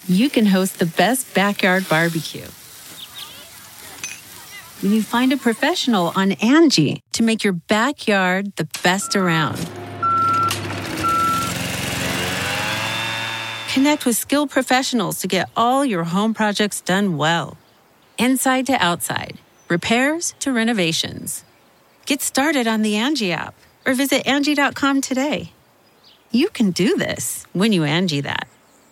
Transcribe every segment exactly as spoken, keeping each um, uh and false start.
you can host the best backyard barbecue. When you find a professional on Angie to make your backyard the best around. Connect with skilled professionals to get all your home projects done well. Inside to outside, repairs to renovations. Get started on the Angie app or visit Angie dot com today. You can do this when you Angie that.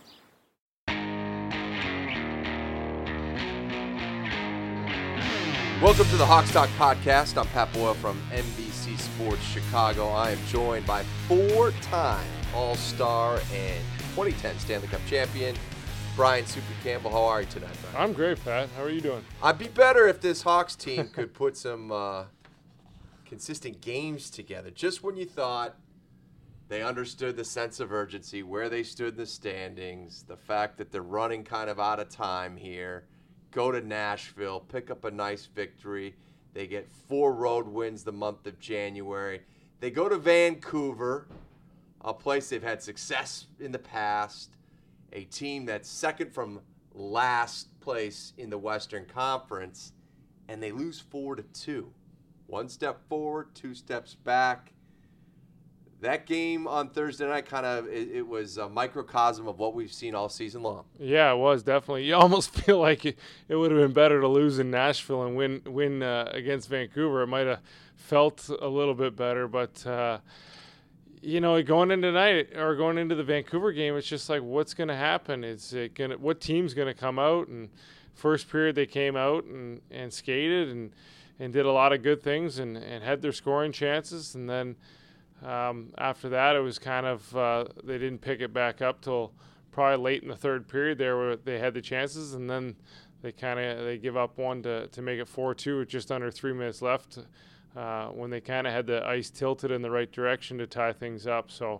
Welcome to the Hawks Talk Podcast. I'm Pat Boyle from N B C Sports Chicago. I am joined by four-time All-Star and twenty ten Stanley Cup champion, Brian Super Campbell. How are you tonight, Brian? I'm great, Pat. How are you doing? I'd be better if this Hawks team could put some uh, consistent games together. Just when you thought they understood the sense of urgency, where they stood in the standings, the fact that they're running kind of out of time here, go to Nashville, pick up a nice victory. They get four road wins the month of January. They go to Vancouver, a place they've had success in the past, a team that's second from last place in the Western Conference, and they lose four to two. One step forward, two steps back. That game on Thursday night kind of, it, it was a microcosm of what we've seen all season long. Yeah, it was definitely. You almost feel like it, it would have been better to lose in Nashville and win win uh, against Vancouver. It might have felt a little bit better, but uh, you know, going into tonight or going into the Vancouver game, it's just like, what's going to happen? Is it gonna? What team's going to come out? And first period they came out and, and skated and and did a lot of good things and, and had their scoring chances, and then. Um, after that, it was kind of uh, they didn't pick it back up till probably late in the third period there where they had the chances, and then they kind of they give up one to, to make it four two with just under three minutes left uh, when they kind of had the ice tilted in the right direction to tie things up. So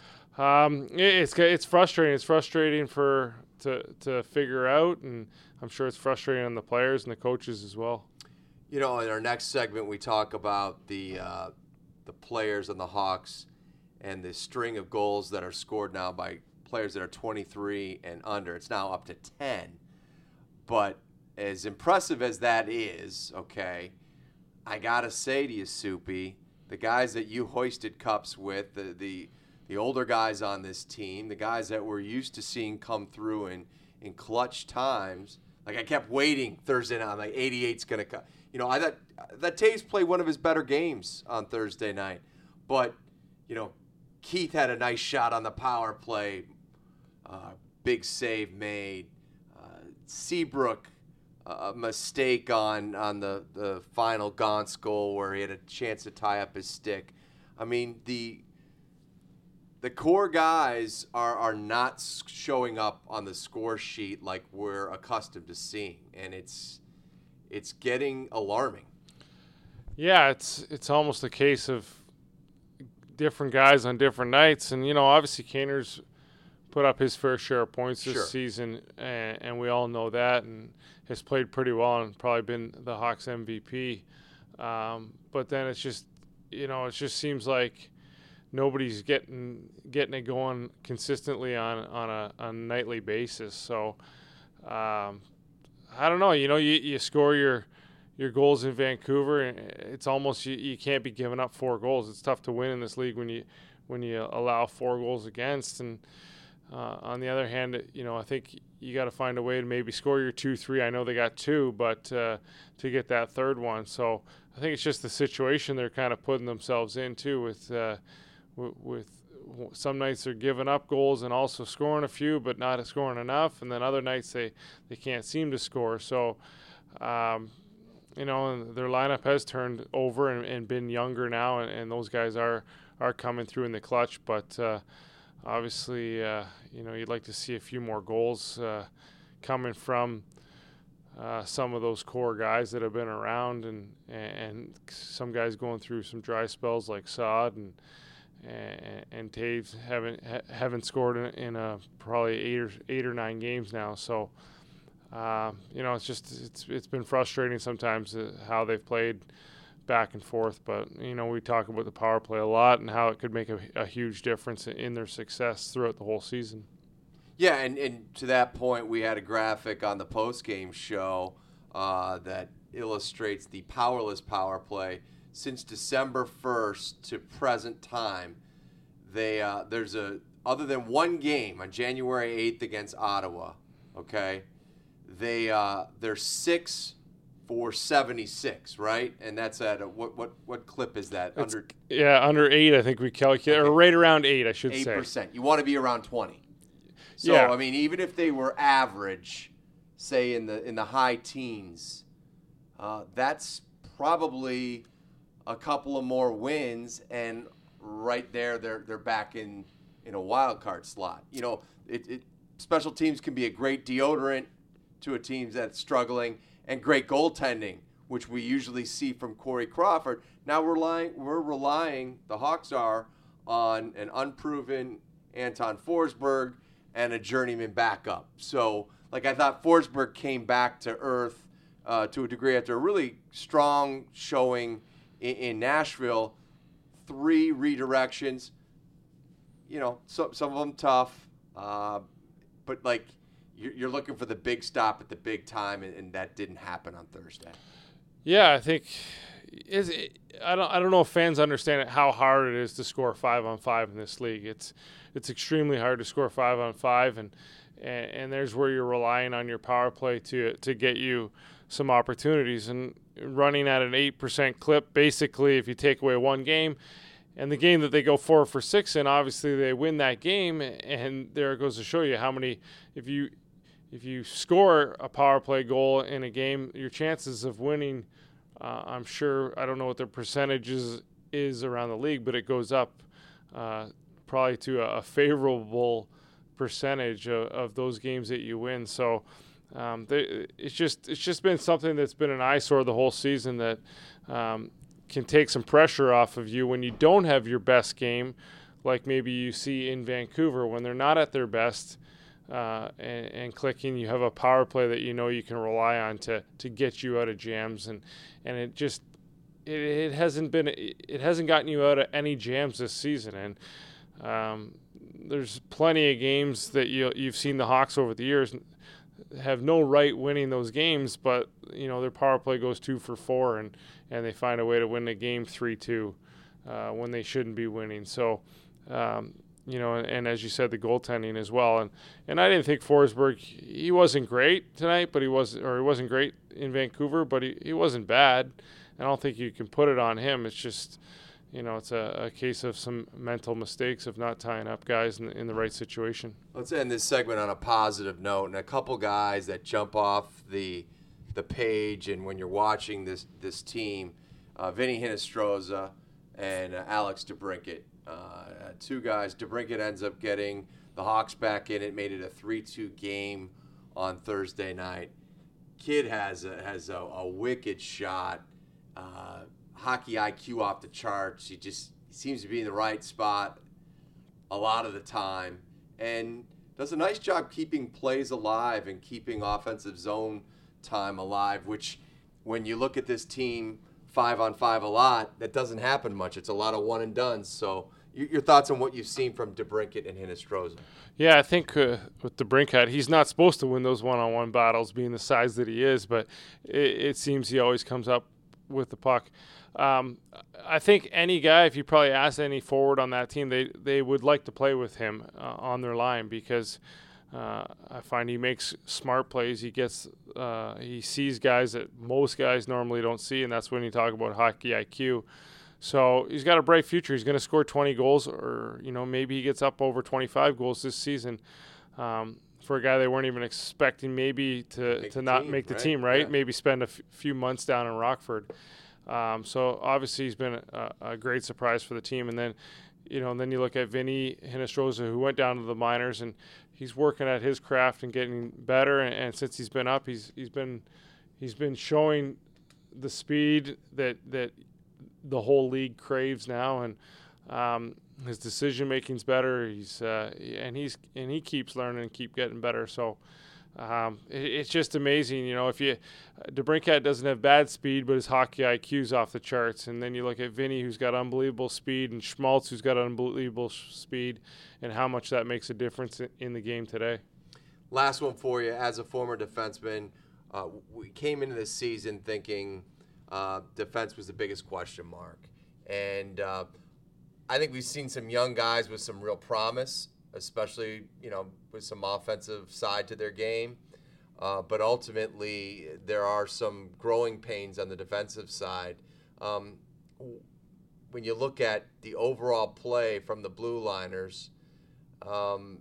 um, it, it's it's frustrating. It's frustrating for to to figure out, and I'm sure it's frustrating on the players and the coaches as well. You know, in our next segment, we talk about the uh, the players on the Hawks and the string of goals that are scored now by players that are twenty-three and under. It's now up to ten. But as impressive as that is, okay, I got to say to you, Soupy, the guys that you hoisted cups with, the, the the older guys on this team, the guys that we're used to seeing come through in, in clutch times, like I kept waiting Thursday night, like eighty-eight's going to come. You know, I thought that Taves played one of his better games on Thursday night. But, you know, Keith had a nice shot on the power play. Uh, big save made. Uh, Seabrook, uh, a mistake on, on the, the final Gaunt's goal where he had a chance to tie up his stick. I mean, the the core guys are, are not showing up on the score sheet like we're accustomed to seeing. And it's... It's getting alarming. Yeah, it's it's almost a case of different guys on different nights. And, you know, obviously Kaner's put up his fair share of points this sure. season, and, and we all know that, and has played pretty well and probably been the Hawks M V P. Um, but then it's just, you know, it just seems like nobody's getting getting it going consistently on, on, a, on a nightly basis. So, um I don't know. You know, you, you score your your goals in Vancouver, and it's almost you, you can't be giving up four goals. It's tough to win in this league when you when you allow four goals against. And uh, on the other hand, you know, I think you got to find a way to maybe score your two, three. I know they got two, but uh, to get that third one. So I think it's just the situation they're kind of putting themselves in too. With uh, w- with some nights they're giving up goals and also scoring a few, but not scoring enough. And then other nights they, they can't seem to score. So, um, you know, their lineup has turned over and, and been younger now, and, and those guys are, are coming through in the clutch. But uh, obviously, uh, you know, you'd like to see a few more goals uh, coming from uh, some of those core guys that have been around, and, and some guys going through some dry spells like Saad and and, and Taves haven't haven't scored in, in a probably eight or eight or nine games now. So uh, you know, it's just it's it's been frustrating sometimes uh, how they've played back and forth. But you know, we talk about the power play a lot and how it could make a, a huge difference in their success throughout the whole season. Yeah, and, and to that point, we had a graphic on the post-game show uh, that illustrates the powerless power play. Since December first to present time, they uh, there's a other than one game on January eighth against Ottawa, okay, they uh, they're six for seventy-six, right? And that's at a, what what what clip is that? It's, under yeah, under eight, I think we calculate, okay. or right around eight, I should eight say. eight percent. You want to be around twenty. So yeah. I mean, even if they were average, say in the in the high teens, uh, that's probably a couple of more wins, and right there, they're they're back in, in a wild card slot. You know, it, it special teams can be a great deodorant to a team that's struggling, and great goaltending, which we usually see from Corey Crawford. Now we're relying, we're relying, the Hawks are, on an unproven Anton Forsberg and a journeyman backup. So, like, I thought Forsberg came back to earth uh, to a degree after a really strong showing in, in Nashville. Three redirections, you know, some some of them tough, uh, but like you're, you're looking for the big stop at the big time, and, and that didn't happen on Thursday. Yeah, I think is I don't I don't know if fans understand it, how hard it is to score five on five in this league. It's it's extremely hard to score five on five, and and, and there's where you're relying on your power play to to get you some opportunities. And running at an eight percent clip, basically, if you take away one game, and the game that they go four for six in, obviously they win that game, and there it goes to show you how many, if you if you score a power play goal in a game, your chances of winning, uh, I'm sure, I don't know what the percentages is around the league, but it goes up uh, probably to a, a favorable percentage of, of those games that you win. So Um, they, it's just it's just been something that's been an eyesore the whole season that um, can take some pressure off of you when you don't have your best game, like maybe you see in Vancouver when they're not at their best uh, and, and clicking. You have a power play that you know you can rely on to to get you out of jams, and and it just it, it hasn't been it hasn't gotten you out of any jams this season. And um, there's plenty of games that you you've seen the Hawks over the years have no right winning those games, but you know their power play goes two for four, and, and they find a way to win the game three two uh, when they shouldn't be winning. So, um, you know, and, and as you said, the goaltending as well. And and I didn't think Forsberg, he wasn't great tonight, but he was, or he wasn't great in Vancouver, but he, he wasn't bad. I don't think you can put it on him. It's just, you know, it's a, a case of some mental mistakes of not tying up guys in, in the right situation. Let's end this segment on a positive note, and a couple guys that jump off the the page. And when you're watching this this team, uh, Vinny Hinostroza and uh, Alex DeBrincat, uh, two guys. DeBrincat ends up getting the Hawks back in. It made it a three two game on Thursday night. Kid has a, has a, a wicked shot. Uh, hockey I Q off the charts. He just seems to be in the right spot a lot of the time, and does a nice job keeping plays alive and keeping offensive zone time alive, which when you look at this team five on five a lot, that doesn't happen much. It's a lot of one and done. So your thoughts on what you've seen from DeBrincat and Hinostroza? Yeah, I think uh, with DeBrincat, he's not supposed to win those one-on-one battles being the size that he is, but it, it seems he always comes up with the puck. Um, I think any guy, if you probably ask any forward on that team, they, they would like to play with him uh, on their line because uh, I find he makes smart plays. He gets, uh, he sees guys that most guys normally don't see, and that's when you talk about hockey I Q. So he's got a bright future. He's going to score twenty goals, or you know maybe he gets up over twenty-five goals this season. Um, for a guy they weren't even expecting, maybe to, make to not team, make the right? team, right? Yeah. Maybe spend a f- few months down in Rockford. Um, so obviously he's been a, a great surprise for the team. And then, you know, and then you look at Vinny Hinostroza, who went down to the minors, and he's working at his craft and getting better. And, and since he's been up, he's he's been he's been showing the speed that that the whole league craves now, and um, his decision making's better. He's uh, and he's and he keeps learning and keep getting better. So Um, it, it's just amazing, you know. If you DeBrincat doesn't have bad speed, but his hockey I Q's off the charts, and then you look at Vinny, who's got unbelievable speed, and Schmaltz, who's got unbelievable speed, and how much that makes a difference in, in the game today. Last one for you. As a former defenseman, uh, we came into this season thinking uh, defense was the biggest question mark, and uh, I think we've seen some young guys with some real promise, especially, you know, with some offensive side to their game. Uh, but ultimately, there are some growing pains on the defensive side. Um, when you look at the overall play from the Blue Liners, um,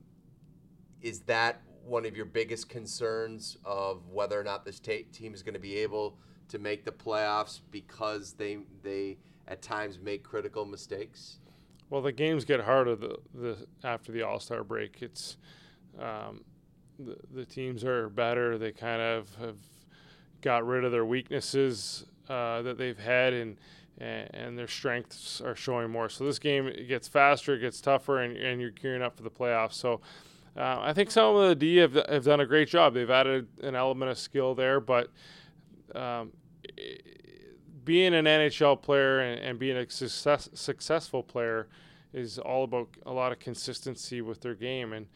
is that one of your biggest concerns of whether or not this ta- team is going to be able to make the playoffs because they they at times make critical mistakes? Well, the games get harder the, the after the All-Star break. It's um, the, the teams are better. They kind of have got rid of their weaknesses uh, that they've had, and, and and their strengths are showing more. So this game, it gets faster, it gets tougher, and, and you're gearing up for the playoffs. So uh, I think some of the D have, have done a great job. They've added an element of skill there, but um, it, being an N H L player and, and being a success, successful player is all about a lot of consistency with their game. And,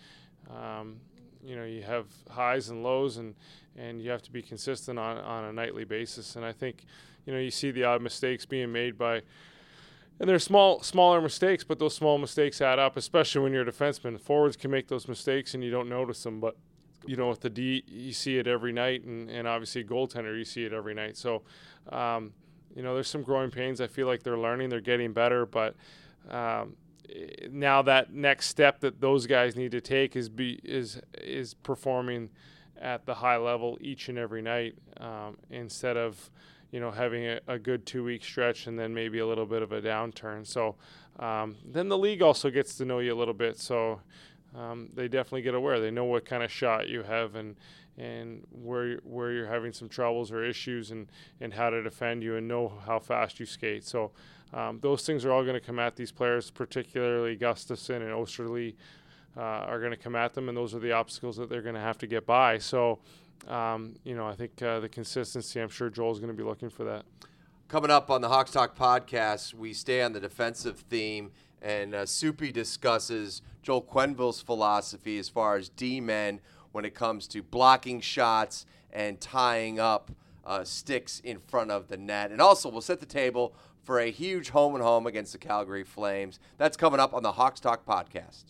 um, you know, you have highs and lows, and, and you have to be consistent on, on a nightly basis. And I think, you know, you see the odd mistakes being made by, and they're small, smaller mistakes, but those small mistakes add up, especially when you're a defenseman. Forwards can make those mistakes and you don't notice them, but, you know, with the D, you see it every night, and, and obviously goaltender, you see it every night. So, um, you know, there's some growing pains. I feel like they're learning, they're getting better, but um, now that next step that those guys need to take is be is is performing at the high level each and every night, um, instead of, you know, having a, a good two-week stretch and then maybe a little bit of a downturn. So um, then the league also gets to know you a little bit, so um, they definitely get aware. They know what kind of shot you have, and and where where you're having some troubles or issues, and, and how to defend you, and know how fast you skate. So um, those things are all going to come at these players, particularly Gustafsson and Osterley uh, are going to come at them, and those are the obstacles that they're going to have to get by. So, um, you know, I think uh, the consistency, I'm sure Joel's going to be looking for that. Coming up on the Hawks Talk podcast, we stay on the defensive theme, and uh, Soupy discusses Joel Quenneville's philosophy as far as D-men when it comes to blocking shots and tying up uh, sticks in front of the net. And also, we'll set the table for a huge home and home against the Calgary Flames. That's coming up on the Hawks Talk podcast.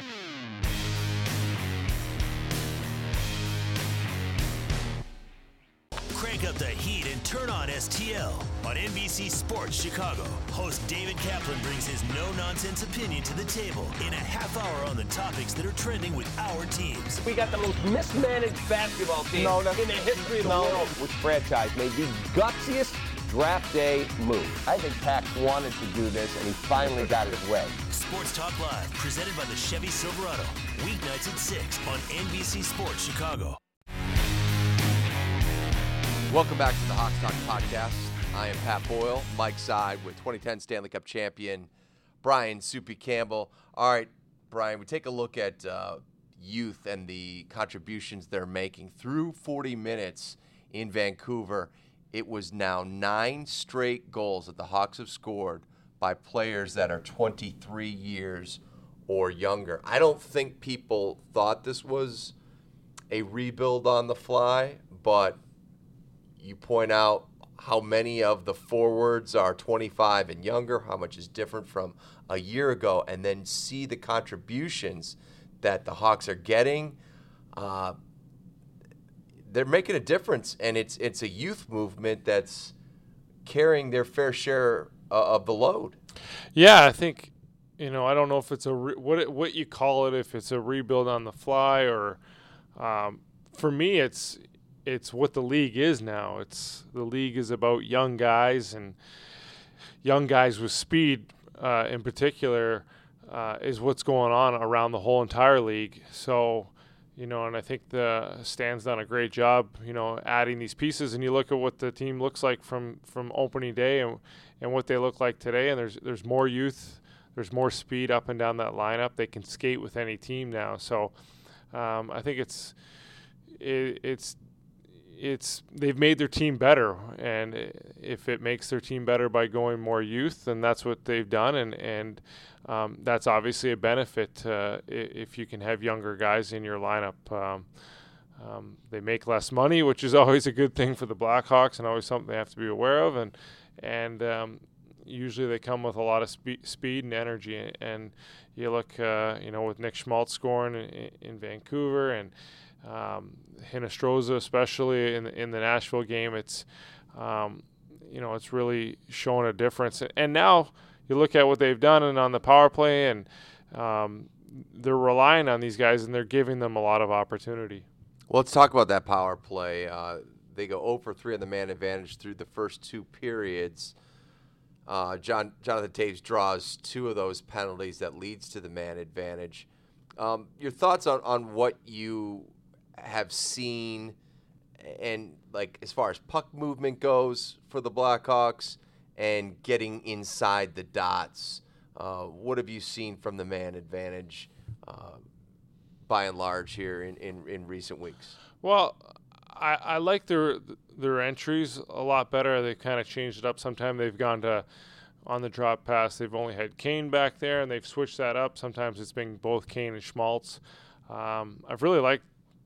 Crank up the heat and turn on S T L. On N B C Sports Chicago, host David Kaplan brings his no-nonsense opinion to the table in a half hour on the topics that are trending with our teams. We got the most mismanaged basketball team no, no, in the history of the no, world. Which franchise made the gutsiest draft day move? I think Pax wanted to do this, and he finally got his way. Sports Talk Live, presented by the Chevy Silverado. Weeknights at six on N B C Sports Chicago. Welcome back to the Hawks Talk podcast. I am Pat Boyle, Mike Side with twenty ten Stanley Cup champion Brian Soupy Campbell. All right, Brian, we take a look at uh, youth and the contributions they're making. Through forty minutes in Vancouver, it was now nine straight goals that the Hawks have scored by players that are twenty-three years or younger. I don't think people thought this was a rebuild on the fly, but you point out how many of the forwards are twenty-five and younger, how much is different from a year ago, and then see the contributions that the Hawks are getting. Uh, they're making a difference, and it's it's a youth movement that's carrying their fair share uh, of the load. Yeah, I think, you know, I don't know if it's a re- what what you call it, if it's a rebuild on the fly, or um, for me, it's. It's what the league is now. It's the league is about young guys, and young guys with speed uh, in particular uh, is what's going on around the whole entire league. So, you know, and I think the Stan's done a great job, you know, adding these pieces. And you look at what the team looks like from, from opening day and and what they look like today. And there's there's more youth, there's more speed up and down that lineup. They can skate with any team now. So um, I think it's. it, it's it's they've made their team better, and if it makes their team better by going more youth, then that's what they've done, and and um, that's obviously a benefit uh, if you can have younger guys in your lineup. Um, um, they make less money, which is always a good thing for the Blackhawks, and always something they have to be aware of, and and um, usually they come with a lot of spe- speed and energy. And you look, uh, you know, with Nick Schmaltz scoring in, in Vancouver, and um, Hinostroza especially in the, in the Nashville game, it's um, you know, it's really showing a difference. And now you look at what they've done and on the power play, and um, they're relying on these guys, and they're giving them a lot of opportunity. Well, let's talk about that power play. Uh, they go zero for three on the man advantage through the first two periods. Uh, John Jonathan Toews draws two of those penalties that leads to the man advantage. Um, your thoughts on, on what you have seen, and like as far as puck movement goes for the Blackhawks and getting inside the dots. Uh, what have you seen from the man advantage uh, by and large here in, in, in recent weeks? Well, I, I like their their entries a lot better. They've kind of changed it up. Sometimes they've gone to on the drop pass. They've only had Kane back there, and they've switched that up. Sometimes it's been both Kane and Schmaltz. Um, I've really liked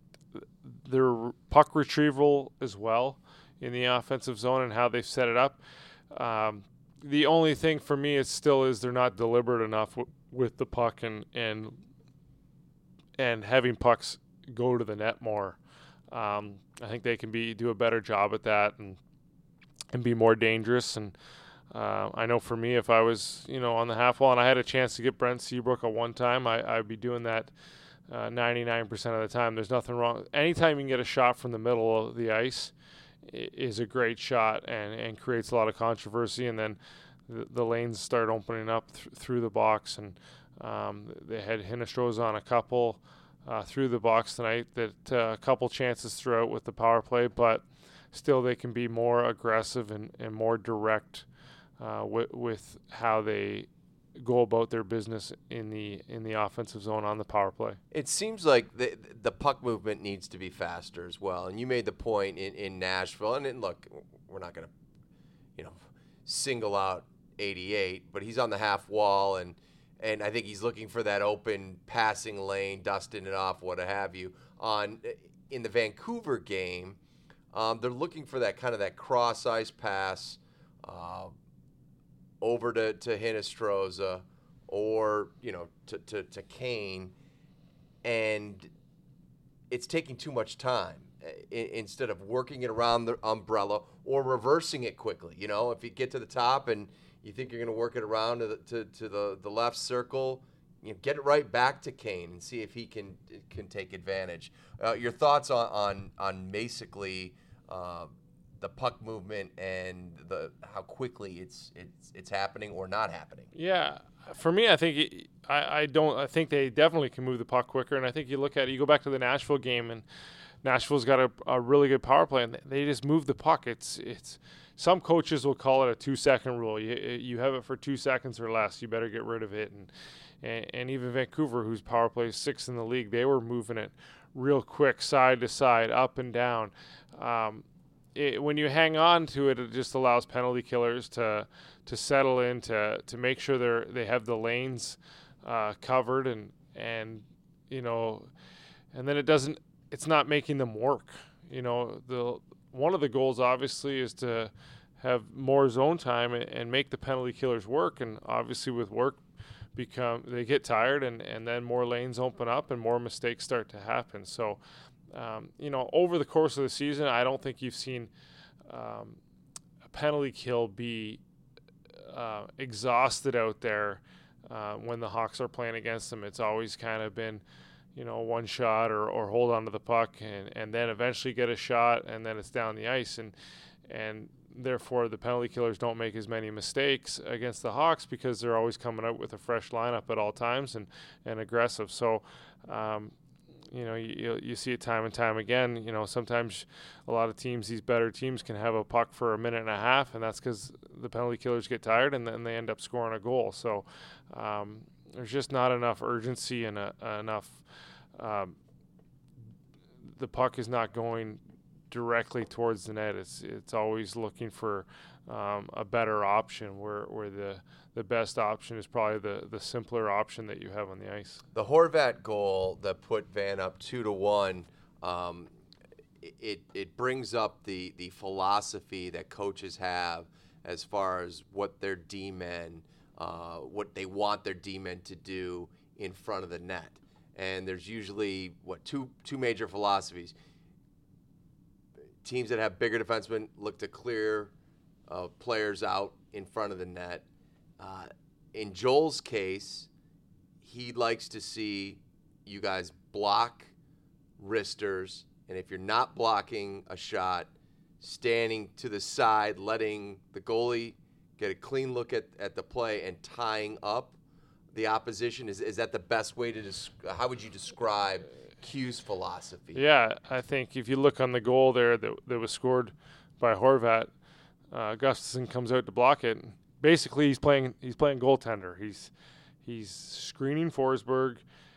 their puck retrieval as well in the offensive zone and how they've set it up. Um, the only thing for me is still is they're not deliberate enough w- with the puck and and and having pucks go to the net more. Um, I think they can be do a better job at that and and be more dangerous. And uh, I know for me, if I was you know on the half wall and I had a chance to get Brent Seabrook at one time, I, I'd be doing that uh, ninety-nine percent of the time. There's nothing wrong. Anytime you can get a shot from the middle of the ice is a great shot and, and creates a lot of controversy. And then the, the lanes start opening up th- through the box. And um, they had Hinostroza on a couple Uh, through the box tonight, that uh, a couple chances throughout with the power play, but still they can be more aggressive and, and more direct uh, with, with how they go about their business in the in the offensive zone on the power play. It seems like the the puck movement needs to be faster as well. And you made the point in, in Nashville, and, and look, we're not going to, you know, single out eighty-eight, but he's on the half wall, and And I think he's looking for that open passing lane, dusting it off, what have you. On in the Vancouver game, um, they're looking for that kind of that cross ice pass uh, over to to Hinostroza or you know to, to to Kane, and it's taking too much time. I, instead of working it around the umbrella or reversing it quickly. You know, if you get to the top and you think you're going to work it around to the, to, to the, the left circle, you know, get it right back to Kane and see if he can can take advantage. Uh, your thoughts on on, on basically uh, the puck movement and the how quickly it's it's it's happening or not happening? Yeah, for me, I think it, I I don't I think they definitely can move the puck quicker. And I think you look at it, you go back to the Nashville game, and Nashville's got a, a really good power play, and they just move the puck. It's it's. Some coaches will call it a two-second rule. You you have it for two seconds or less, you better get rid of it. And and, and even Vancouver, whose power play is sixth in the league, they were moving it real quick, side to side, up and down. Um, it, when you hang on to it, it just allows penalty killers to to settle in, to to make sure they they have the lanes uh, covered, and and you know, and then it doesn't. It's not making them work. You know, the one of the goals obviously is to have more zone time and, and make the penalty killers work. And obviously with work, become they get tired, and, and then more lanes open up and more mistakes start to happen. So, um, you know, over the course of the season, I don't think you've seen um, a penalty kill be uh, exhausted out there uh, when the Hawks are playing against them. It's always kind of been, you know, one shot or, or hold on to the puck and, and then eventually get a shot, and then it's down the ice. And and therefore the penalty killers don't make as many mistakes against the Hawks because they're always coming out with a fresh lineup at all times and, and aggressive. So, um, you know, you, you see it time and time again. You know, sometimes a lot of teams, these better teams, can have a puck for a minute and a half, and that's because the penalty killers get tired and then they end up scoring a goal. So um, there's just not enough urgency and uh, enough um, the puck is not going directly towards the net. It's it's always looking for um, a better option, where where the the best option is probably the the simpler option that you have on the ice. The Horvat goal that put Van up two to one, um, it it brings up the the philosophy that coaches have as far as what their D-men, uh, what they want their D-men to do in front of the net. And there's usually, what, two two major philosophies. Teams that have bigger defensemen look to clear uh, players out in front of the net. Uh, in Joel's case, he likes to see you guys block wristers, and if you're not blocking a shot, standing to the side, letting the goalie get a clean look at, at the play and tying up the opposition. Is is that the best way to des- how would you describe Q's philosophy? Yeah, I think if you look on the goal there that, that was scored by Horvat, uh, Gustafson comes out to block it. Basically, he's playing he's playing goaltender. He's he's screening Forsberg,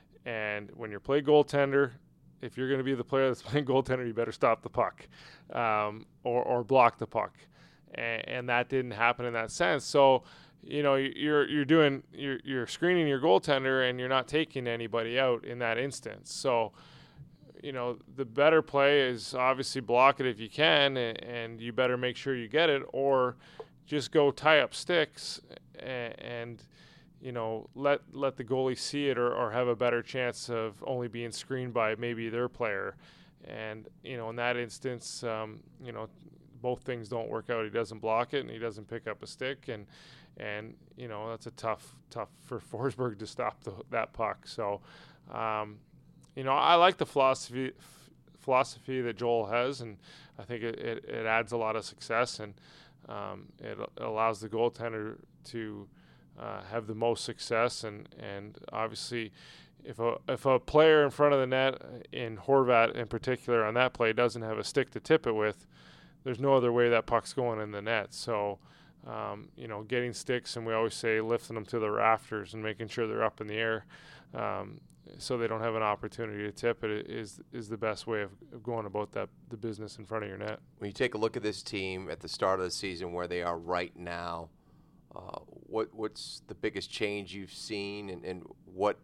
and when you play goaltender, if you're going to be the player that's playing goaltender, you better stop the puck um, or or block the puck, and, and that didn't happen in that sense. So, you know, you're you're doing you're you're screening your goaltender, and you're not taking anybody out in that instance. So, you know, the better play is obviously block it if you can, and, and you better make sure you get it, or just go tie up sticks and, and you know, let let the goalie see it, or, or have a better chance of only being screened by maybe their player. And, you know, in that instance, um, you know, both things don't work out. He doesn't block it, and he doesn't pick up a stick, and and you know, that's a tough tough for Forsberg to stop the, that puck. So, um, you know, I like the philosophy f- philosophy that Joel has, and I think it, it, it adds a lot of success, and um, it, it allows the goaltender to uh, have the most success. And, and obviously, if a if a player in front of the net, in Horvat in particular on that play, doesn't have a stick to tip it with, there's no other way that puck's going in the net. So, um, you know, getting sticks, and we always say lifting them to the rafters and making sure they're up in the air, um, so they don't have an opportunity to tip it, is is the best way of, of going about that the business in front of your net. When you take a look at this team at the start of the season, where they are right now, uh, what what's the biggest change you've seen, and, and what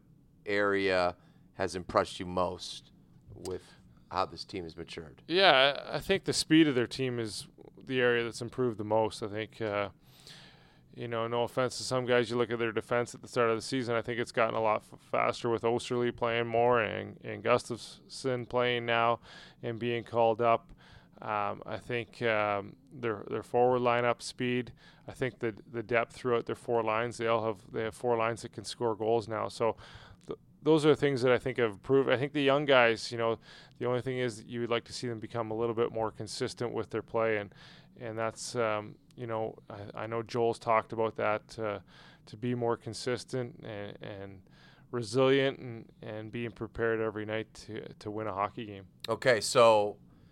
area has impressed you most with how this team has matured? Yeah, I think the speed of their team is the area that's improved the most. I think, uh, you know, no offense to some guys, you look at their defense at the start of the season, I think it's gotten a lot f- faster with Osterley playing more, and, and Gustafson playing now and being called up. Um, I think um, their their forward lineup speed, I think the the depth throughout their four lines, they all have they have four lines that can score goals now. So th- those are the things that I think have improved. I think the young guys, you know, the only thing is that you would like to see them become a little bit more consistent with their play, and and that's um, you know, I, I know Joel's talked about that, uh, to be more consistent and, and resilient, and, and being prepared every night to to win a hockey game. Okay, so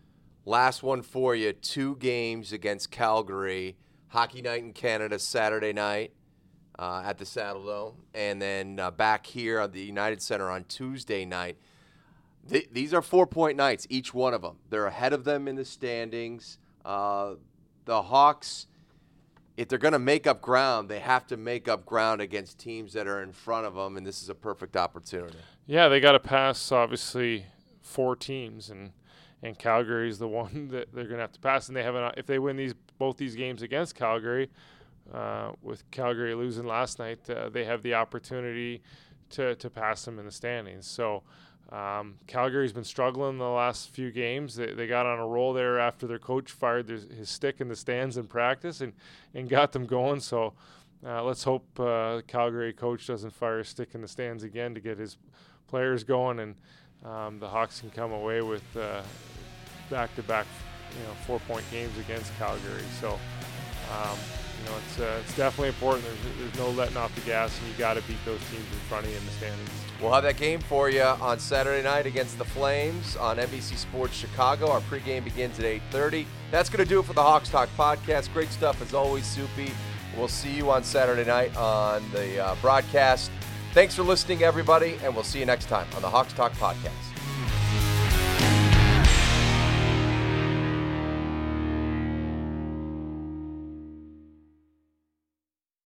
last one for you. Two games against Calgary. Hockey night in Canada Saturday night uh, at the Saddledome, and then uh, back here at the United Center on Tuesday night. Th- these are four-point nights, each one of them. They're ahead of them in the standings. Uh, the Hawks, if they're going to make up ground, they have to make up ground against teams that are in front of them, and this is a perfect opportunity. Yeah, they got to pass, obviously, four teams, and and Calgary is the one that they're going to have to pass. And they have an, if they win these both these games against Calgary, uh, with Calgary losing last night, uh, they have the opportunity to to pass them in the standings. So um, Calgary's been struggling the last few games. They, they got on a roll there after their coach fired their, his stick in the stands in practice, and, and got them going. So uh, let's hope uh, the Calgary coach doesn't fire a stick in the stands again to get his players going, and um, the Hawks can come away with uh, back-to-back, you know, four-point games against Calgary. So, um, you know, it's uh, it's definitely important. There's, there's no letting off the gas, and you got to beat those teams in front of you in the standings. We'll have that game for you on Saturday night against the Flames on N B C Sports Chicago. Our pregame begins at eight thirty. That's going to do it for the Hawks Talk podcast. Great stuff as always, Soupy. We'll see you on Saturday night on the uh, broadcast. Thanks for listening, everybody, and we'll see you next time on the Hawks Talk podcast.